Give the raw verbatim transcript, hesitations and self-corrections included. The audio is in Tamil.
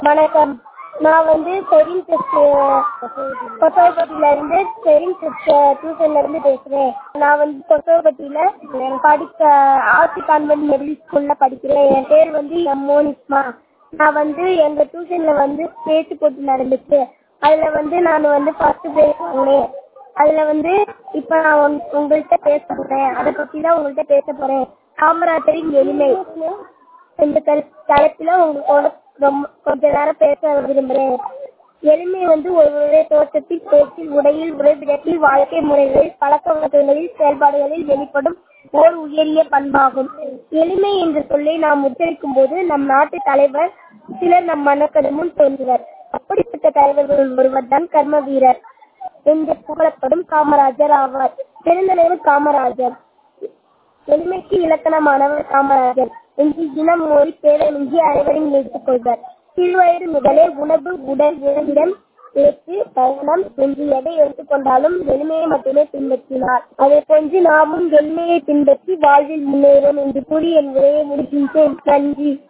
வணக்கம். நான் வந்து செரின் கொசவப்பட்டியில இருந்து செரின் டியூஷன்ல இருந்து பேசுறேன். நான் வந்து கொசவப்பட்டியில படிக்க ஆர்சி கான்வென்ட் மிடில் ஸ்கூல்ல படிக்கிறேன். என் பேர் வந்து எம் மோனிஸ்மா. நான் வந்து எங்க டியூஷன்ல வந்து பேச்சு போட்டி நடந்துச்சு. அதுல வந்து நான் வந்து ஃபர்ஸ்ட் பிரைஸ் வாங்கினேன். அதுல வந்து இப்ப நான் உங்கள்கிட்ட பேச போறேன். அதை பத்தி தான் உங்கள்கிட்ட பேச போறேன். காமராஜரின் எளிமை இந்த தலைப்புல உங்களோட ரொம்ப கொஞ்ச நேரம் பேச விரும்புகிறேன். எளிமை வந்து ஒருவருடைய தோற்றத்தில், பேச்சில், உடையில், உறைவிடத்தில், வாழ்க்கை முறைகளில், பழக்க வழக்கங்களில், செயல்பாடுகளில் வெளிப்படும் ஓர் உயரிய பண்பாகும். எளிமை என்ற சொல்லை நாம் உச்சரிக்கும் போது நம் நாட்டு தலைவர் சிலர் நம் மனக்கண் முன் தோன்றுவர். அப்படிப்பட்ட தலைவர்கள் ஒருவர் தான் கர்ம வீரர் என்று புகழப்படும் காமராஜர் ஆவார். பெருந்தலைவர் காமராஜர். எளிமைக்கு இலக்கணமானவர் காமராஜர். என்று இனம் மொழி பேதமின்றி அனைவரையும் ஏற்றுக் கொள்வர். சிறுவயது முதலே உணவு, உடல், உணவிடம், பேச்சு, பயணம் என்று எதை எடுத்துக்கொண்டாலும் எளிமையை மட்டுமே பின்பற்றினார். அதை போன்று நாமும் எளிமையை பின்பற்றி வாழ்வில் முன்னேறும் என்று கூறி என் உரையை முடிக்கின்றேன். நன்றி.